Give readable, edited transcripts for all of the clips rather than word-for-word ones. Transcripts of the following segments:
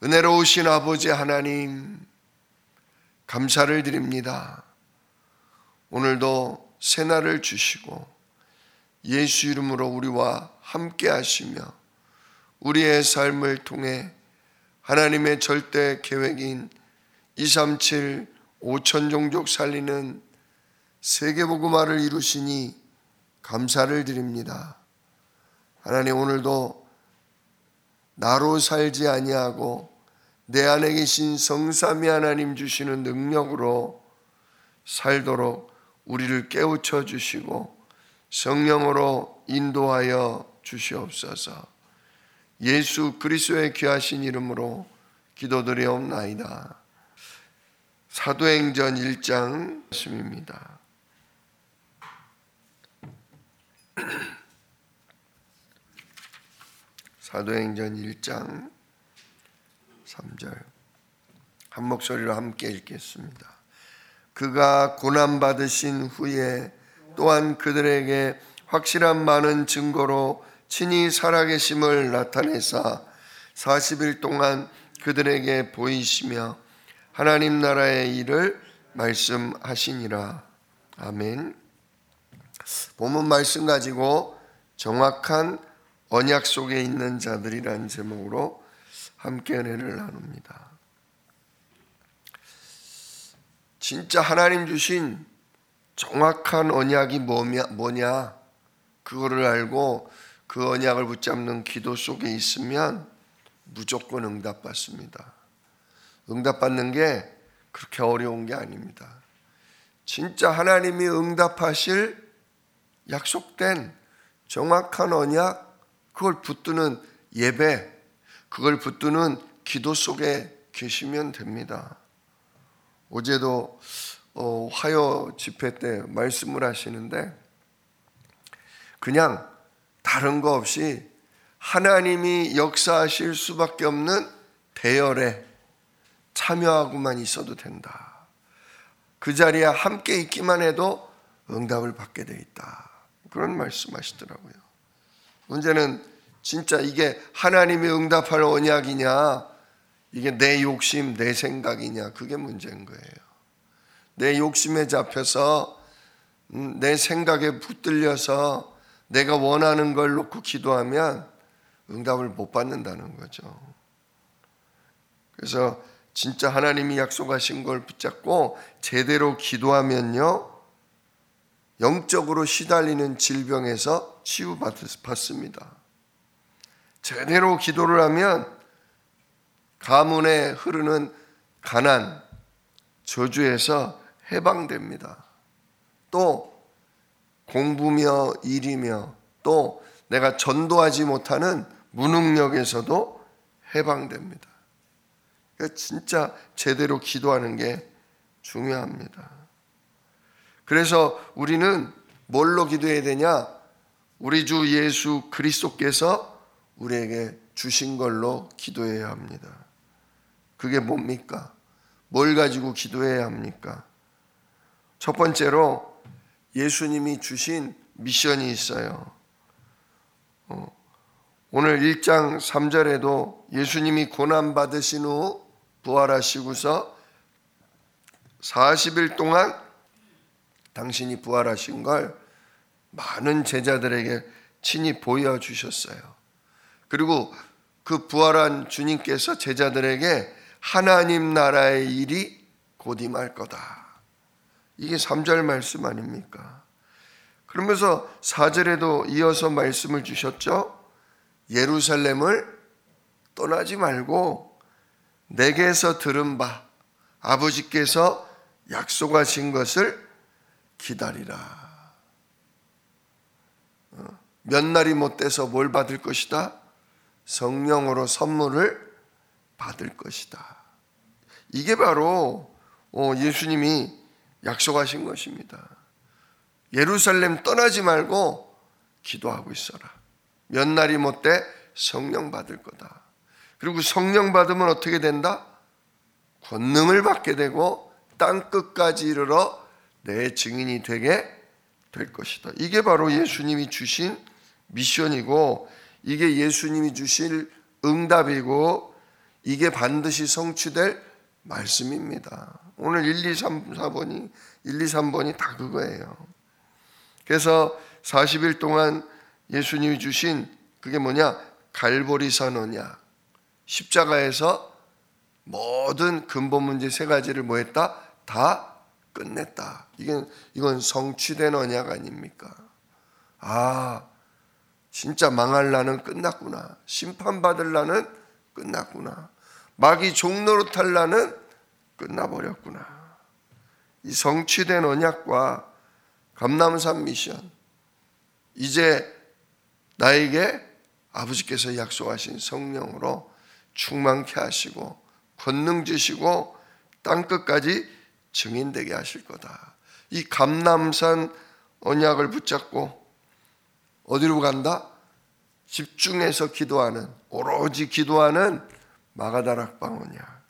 은혜로우신 아버지 하나님, 감사를 드립니다. 오늘도 새날을 주시고 예수 이름으로 우리와 함께 하시며 우리의 삶을 통해 하나님의 절대 계획인 237 5천 종족 살리는 세계복음화를 이루시니 감사를 드립니다. 하나님, 오늘도 나로 살지 아니하고 내 안에 계신 성삼위 하나님 주시는 능력으로 살도록 우리를 깨우쳐 주시고 성령으로 인도하여 주시옵소서. 예수 그리스도의 귀하신 이름으로 기도드리옵나이다. 사도행전 1장 말씀입니다. 사도행전 1장 3절 한 목소리로 함께 읽겠습니다. 그가 고난받으신 후에 또한 그들에게 확실한 많은 증거로 친히 살아계심을 나타내사 40일 동안 그들에게 보이시며 하나님 나라의 일을 말씀하시니라. 아멘. 본문 말씀 가지고 정확한 언약 속에 있는 자들이라는 제목으로 함께 은혜를 나눕니다. 진짜 하나님 주신 정확한 언약이 뭐냐? 그거를 알고 그 언약을 붙잡는 기도 속에 있으면 무조건 응답받습니다. 응답받는 게 그렇게 어려운 게 아닙니다. 진짜 하나님이 응답하실 약속된 정확한 언약, 그걸 붙드는 예배, 그걸 붙드는 기도 속에 계시면 됩니다. 어제도 화요 집회 때 말씀을 하시는데 그냥 다른 거 없이 하나님이 역사하실 수밖에 없는 대열에 참여하고만 있어도 된다. 그 자리에 함께 있기만 해도 응답을 받게 돼 있다. 그런 말씀하시더라고요. 문제는 진짜 이게 하나님이 응답할 언약이냐, 이게 내 욕심, 내 생각이냐, 그게 문제인 거예요. 내 욕심에 잡혀서 내 생각에 붙들려서 내가 원하는 걸 놓고 기도하면 응답을 못 받는다는 거죠. 그래서 진짜 하나님이 약속하신 걸 붙잡고 제대로 기도하면요, 영적으로 시달리는 질병에서 치유받습니다. 제대로 기도를 하면 가문에 흐르는 가난, 저주에서 해방됩니다. 또 공부며 일이며 또 내가 전도하지 못하는 무능력에서도 해방됩니다. 그러니까 진짜 제대로 기도하는 게 중요합니다. 그래서 우리는 뭘로 기도해야 되냐? 우리 주 예수 그리스도께서 우리에게 주신 걸로 기도해야 합니다. 그게 뭡니까? 뭘 가지고 기도해야 합니까? 첫 번째로 예수님이 주신 미션이 있어요. 오늘 1장 3절에도 예수님이 고난받으신 후 부활하시고서 40일 동안 당신이 부활하신 걸 많은 제자들에게 친히 보여주셨어요. 그리고 그 부활한 주님께서 제자들에게 하나님 나라의 일이 곧 임할 거다. 이게 3절 말씀 아닙니까? 그러면서 4절에도 이어서 말씀을 주셨죠. 예루살렘을 떠나지 말고 내게서 들은 바 아버지께서 약속하신 것을 기다리라. 몇 날이 못 돼서 뭘 받을 것이다? 성령으로 선물을 받을 것이다. 이게 바로 예수님이 약속하신 것입니다. 예루살렘 떠나지 말고 기도하고 있어라. 몇 날이 못 돼 성령 받을 거다. 그리고 성령 받으면 어떻게 된다? 권능을 받게 되고 땅 끝까지 이르러 내 증인이 되게 될 것이다. 이게 바로 예수님이 주신 미션이고 이게 예수님이 주실 응답이고 이게 반드시 성취될 말씀입니다. 오늘 1, 2, 3, 4번이 1, 2, 3번이 다 그거예요. 그래서 40일 동안 예수님이 주신 그게 뭐냐? 갈보리산 언약. 십자가에서 모든 근본 문제 세 가지를 뭐 했다? 다 끝냈다. 이건 성취된 언약 아닙니까? 아, 진짜 망할 나는 끝났구나. 심판받을 나는 끝났구나. 마귀 종노릇할 나는 끝나버렸구나. 이 성취된 언약과 감람산 미션, 이제 나에게 아버지께서 약속하신 성령으로 충만케 하시고 권능 주시고 땅끝까지 증인되게 하실 거다. 이 감람산 언약을 붙잡고 어디로 간다? 집중해서 기도하는, 오로지 기도하는 마가다락방 언약.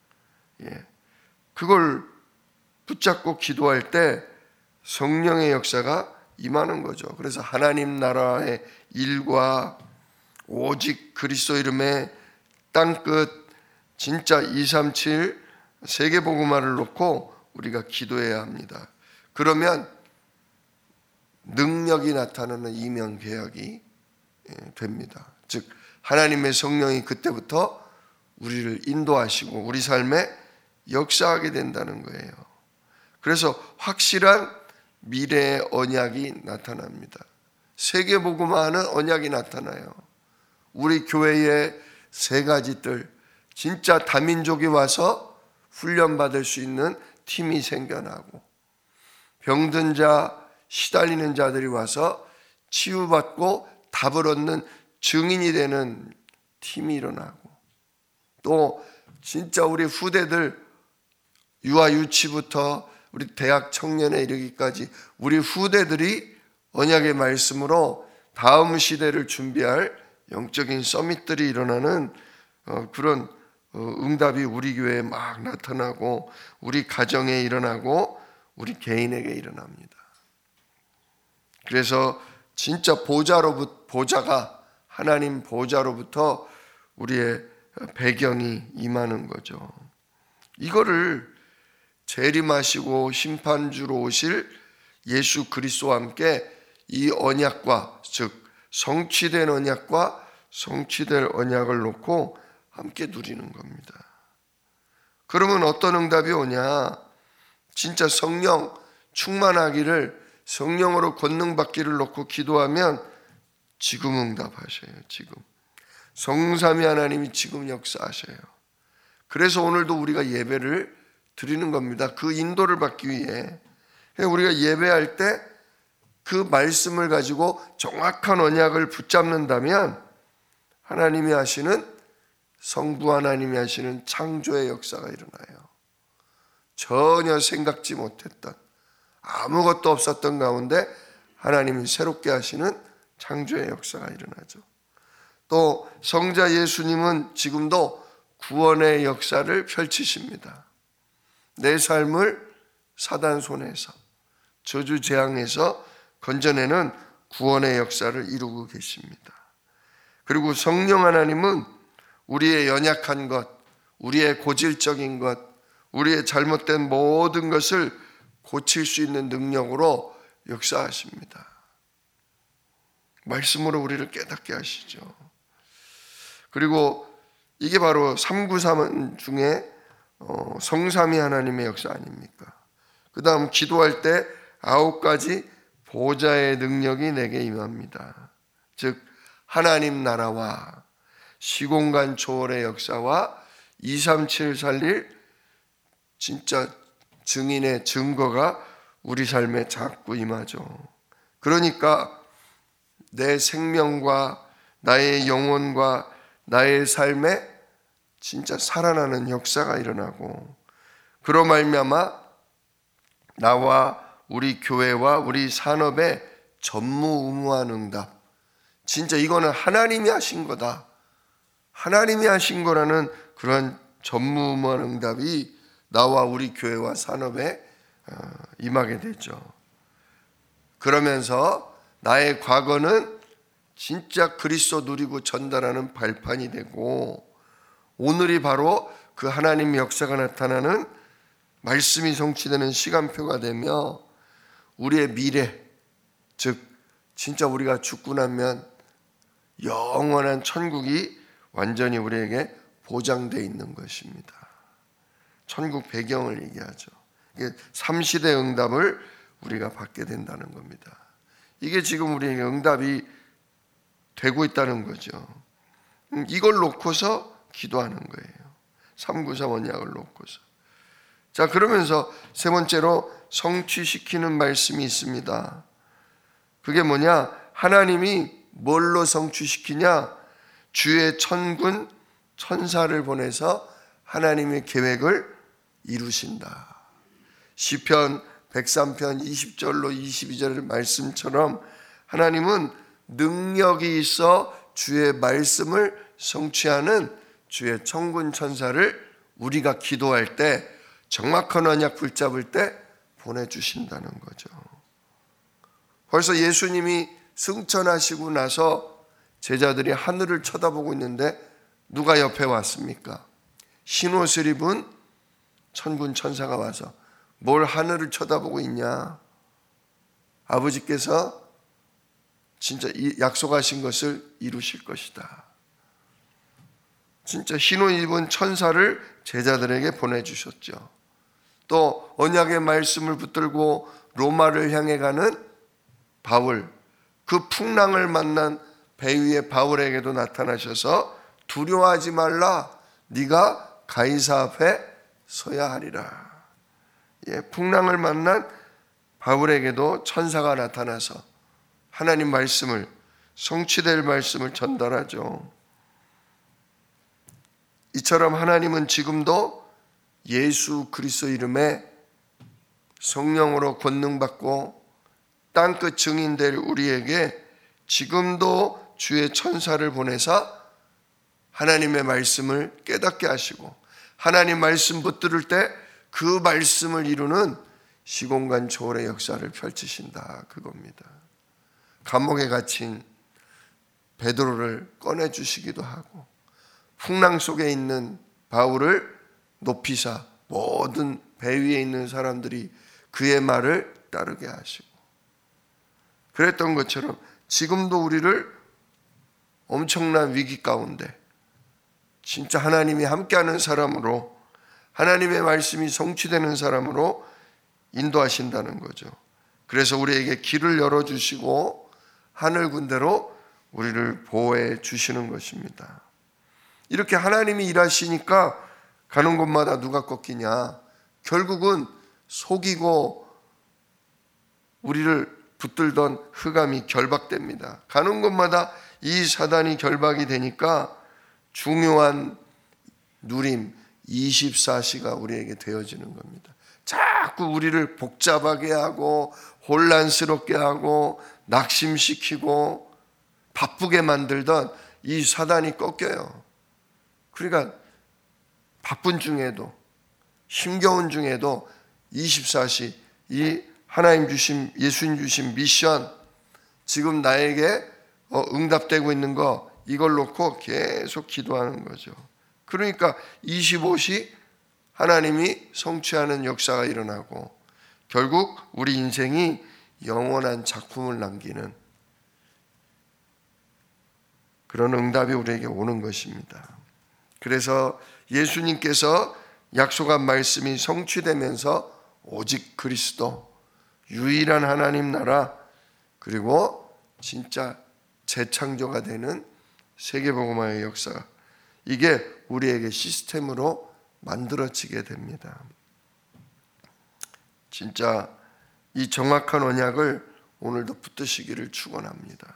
그걸 붙잡고 기도할 때 성령의 역사가 임하는 거죠. 그래서 하나님 나라의 일과 오직 그리스도 이름의 땅끝 진짜 237 세계복음화를 놓고 우리가 기도해야 합니다. 그러면 능력이 나타나는 이명개혁이 됩니다. 즉 하나님의 성령이 그때부터 우리를 인도하시고 우리 삶에 역사하게 된다는 거예요. 그래서 확실한 미래의 언약이 나타납니다. 세계복음화하는 언약이 나타나요. 우리 교회의 세 가지 뜰, 진짜 다민족이 와서 훈련받을 수 있는 팀이 생겨나고, 병든 자, 시달리는 자들이 와서 치유받고 답을 얻는 증인이 되는 팀이 일어나고, 또 진짜 우리 후대들 유아 유치부터 우리 대학 청년에 이르기까지 우리 후대들이 언약의 말씀으로 다음 시대를 준비할 영적인 서밋들이 일어나는 그런 응답이 우리 교회에 막 나타나고 우리 가정에 일어나고 우리 개인에게 일어납니다. 그래서 진짜 보좌가 하나님 보좌로부터 우리의 배경이 임하는 거죠. 이거를 재림하시고 심판주로 오실 예수 그리스도와 함께 이 언약과, 즉 성취된 언약과 성취될 언약을 놓고 함께 누리는 겁니다. 그러면 어떤 응답이 오냐? 진짜 성령 충만하기를, 성령으로 권능받기를 놓고 기도하면 지금 응답하셔요. 지금 성삼위 하나님이 지금 역사하셔요. 그래서 오늘도 우리가 예배를 드리는 겁니다. 그 인도를 받기 위해. 우리가 예배할 때 그 말씀을 가지고 정확한 언약을 붙잡는다면 하나님이 하시는, 성부 하나님이 하시는 창조의 역사가 일어나요. 전혀 생각지 못했던, 아무것도 없었던 가운데 하나님이 새롭게 하시는 창조의 역사가 일어나죠. 또 성자 예수님은 지금도 구원의 역사를 펼치십니다. 내 삶을 사단 손에서, 저주 재앙에서 건져내는 구원의 역사를 이루고 계십니다. 그리고 성령 하나님은 우리의 연약한 것, 우리의 고질적인 것, 우리의 잘못된 모든 것을 고칠 수 있는 능력으로 역사하십니다. 말씀으로 우리를 깨닫게 하시죠. 그리고 이게 바로 393 중에 성삼위 하나님의 역사 아닙니까? 그 다음 기도할 때 9가지 보좌의 능력이 내게 임합니다. 즉 하나님 나라와 시공간 초월의 역사와 237 살릴 진짜 증인의 증거가 우리 삶에 자꾸 임하죠. 그러니까 내 생명과 나의 영혼과 나의 삶에 진짜 살아나는 역사가 일어나고, 그로 말미암아 나와 우리 교회와 우리 산업의 전무후무한 응답, 진짜 이거는 하나님이 하신 거다, 하나님이 하신 거라는 그런 전무후무한 응답이 나와 우리 교회와 산업에 임하게 되죠. 그러면서 나의 과거는 진짜 그리스도 누리고 전달하는 발판이 되고, 오늘이 바로 그 하나님의 역사가 나타나는 말씀이 성취되는 시간표가 되며 우리의 미래, 즉 진짜 우리가 죽고 나면 영원한 천국이 완전히 우리에게 보장되어 있는 것입니다. 천국 배경을 얘기하죠. 이게 삼시대 응답을 우리가 받게 된다는 겁니다. 이게 지금 우리에게 응답이 되고 있다는 거죠. 이걸 놓고서 기도하는 거예요. 393 언약을 놓고서. 자, 그러면서 세 번째로 성취시키는 말씀이 있습니다. 그게 뭐냐? 하나님이 뭘로 성취시키냐? 주의 천군 천사를 보내서 하나님의 계획을 이루신다. 시편 103편 20절로 22절 말씀처럼 하나님은 능력이 있어 주의 말씀을 성취하는 주의 천군 천사를 우리가 기도할 때, 정확한 언약 붙잡을 때 보내주신다는 거죠. 벌써 예수님이 승천하시고 나서 제자들이 하늘을 쳐다보고 있는데 누가 옆에 왔습니까? 흰옷을 입은 천군 천사가 와서 뭘 하늘을 쳐다보고 있냐? 아버지께서 진짜 약속하신 것을 이루실 것이다. 진짜 흰옷 입은 천사를 제자들에게 보내주셨죠. 또 언약의 말씀을 붙들고 로마를 향해 가는 바울, 그 풍랑을 만난 배 위의 바울에게도 나타나셔서 두려워하지 말라, 네가 가이사 앞에 서야 하리라. 풍랑을 만난 바울에게도 천사가 나타나서 하나님 말씀을, 성취될 말씀을 전달하죠. 이처럼 하나님은 지금도 예수 그리스도 이름에 성령으로 권능받고 땅끝 증인될 우리에게 지금도 주의 천사를 보내사 하나님의 말씀을 깨닫게 하시고 하나님 말씀 붙들을 때 그 말씀을 이루는 시공간 초월의 역사를 펼치신다, 그겁니다. 감옥에 갇힌 베드로를 꺼내주시기도 하고 풍랑 속에 있는 바울을 높이사 모든 배 위에 있는 사람들이 그의 말을 따르게 하시고, 그랬던 것처럼 지금도 우리를 엄청난 위기 가운데 진짜 하나님이 함께하는 사람으로, 하나님의 말씀이 성취되는 사람으로 인도하신다는 거죠. 그래서 우리에게 길을 열어주시고 하늘 군대로 우리를 보호해 주시는 것입니다. 이렇게 하나님이 일하시니까 가는 곳마다 누가 꺾이냐? 결국은 속이고 우리를 붙들던 흑암이 결박됩니다. 가는 곳마다 이 사단이 결박이 되니까 중요한 누림 24시가 우리에게 되어지는 겁니다. 자꾸 우리를 복잡하게 하고 혼란스럽게 하고 낙심시키고 바쁘게 만들던 이 사단이 꺾여요. 그러니까 바쁜 중에도 힘겨운 중에도 24시 이 하나님 주신, 예수님 주신 미션, 지금 나에게 응답되고 있는 거, 이걸 놓고 계속 기도하는 거죠. 그러니까 25시 하나님이 성취하는 역사가 일어나고 결국 우리 인생이 영원한 작품을 남기는 그런 응답이 우리에게 오는 것입니다. 그래서 예수님께서 약속한 말씀이 성취되면서 오직 그리스도, 유일한 하나님 나라, 그리고 진짜 재창조가 되는 세계복음화의 역사, 이게 우리에게 시스템으로 만들어지게 됩니다. 진짜 이 정확한 언약을 오늘도 붙드시기를 축원합니다.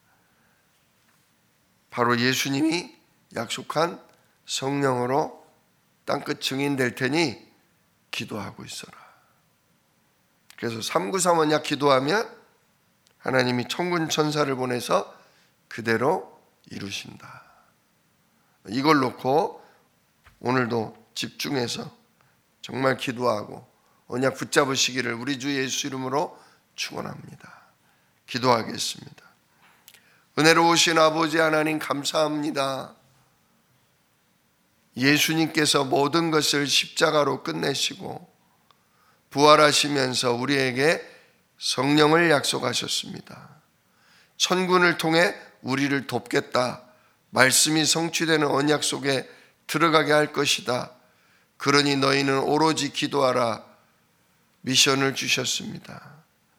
바로 예수님이 약속한 성령으로 땅끝 증인 될 테니 기도하고 있어라. 그래서 393 언약 기도하면 하나님이 천군 천사를 보내서 그대로 이루신다. 이걸 놓고 오늘도 집중해서 정말 기도하고 언약 붙잡으시기를 우리 주 예수 이름으로 축원합니다. 기도하겠습니다. 은혜로우신 아버지 하나님 감사합니다. 예수님께서 모든 것을 십자가로 끝내시고 부활하시면서 우리에게 성령을 약속하셨습니다. 천군을 통해 우리를 돕겠다. 말씀이 성취되는 언약 속에 들어가게 할 것이다. 그러니 너희는 오로지 기도하라. 미션을 주셨습니다.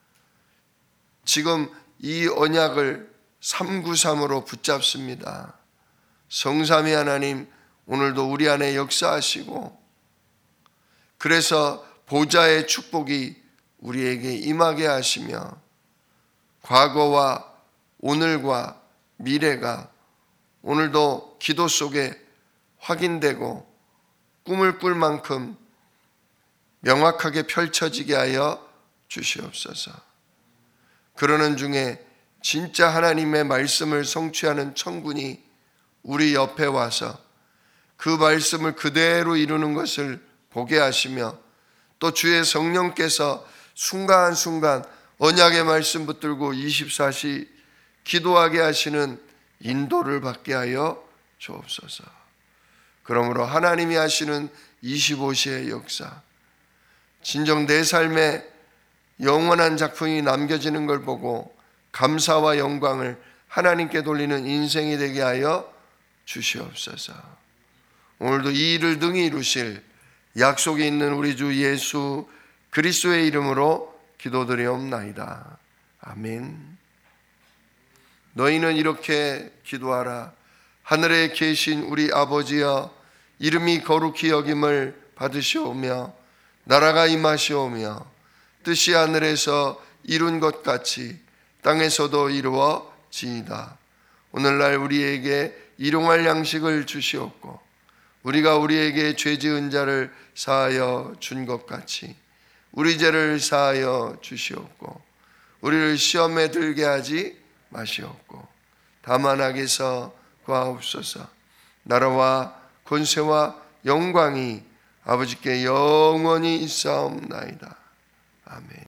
지금 이 언약을 393으로 붙잡습니다. 성삼위 하나님 오늘도 우리 안에 역사하시고, 그래서 보좌의 축복이 우리에게 임하게 하시며 과거와 오늘과 미래가 오늘도 기도 속에 확인되고 꿈을 꿀 만큼 명확하게 펼쳐지게 하여 주시옵소서. 그러는 중에 진짜 하나님의 말씀을 성취하는 천군이 우리 옆에 와서 그 말씀을 그대로 이루는 것을 보게 하시며, 또 주의 성령께서 순간순간 언약의 말씀 붙들고 24시 기도하게 하시는 인도를 받게 하여 주옵소서. 그러므로 하나님이 하시는 25시의 역사, 진정 내 삶에 영원한 작품이 남겨지는 걸 보고 감사와 영광을 하나님께 돌리는 인생이 되게 하여 주시옵소서. 오늘도 이 일을 능히 이루실 약속이 있는 우리 주 예수 그리스도의 이름으로 기도드리옵나이다. 아멘. 너희는 이렇게 기도하라. 하늘에 계신 우리 아버지여, 이름이 거룩히 여김을 받으시오며 나라가 임하시오며 뜻이 하늘에서 이룬 것 같이 땅에서도 이루어지이다. 오늘날 우리에게 일용할 양식을 주시옵고 우리가 우리에게 죄 지은 자를 사하여 준 것 같이 우리 죄를 사하여 주시옵고 우리를 시험에 들게 하지 마시옵고 다만 악에서 구하옵소서. 나라와 권세와 영광이 아버지께 영원히 있사옵나이다. 아멘.